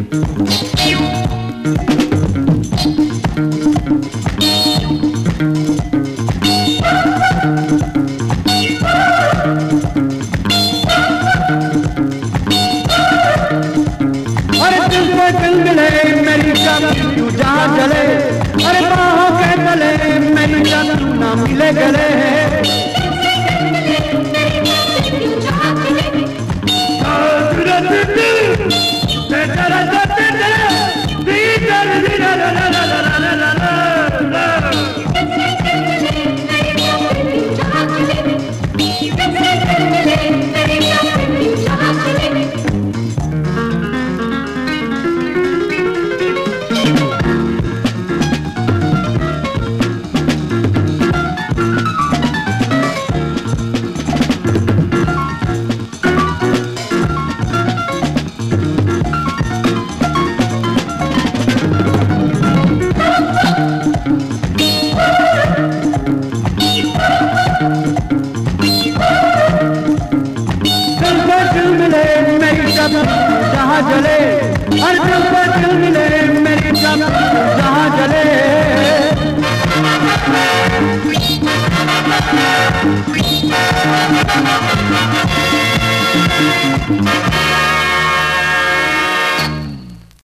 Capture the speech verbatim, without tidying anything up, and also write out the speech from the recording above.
चले अरे बाहों के तले मेरी जब ना मिले गले जहाँ जले हर दिल पे दिल मिले मेरी जब जहाँ जले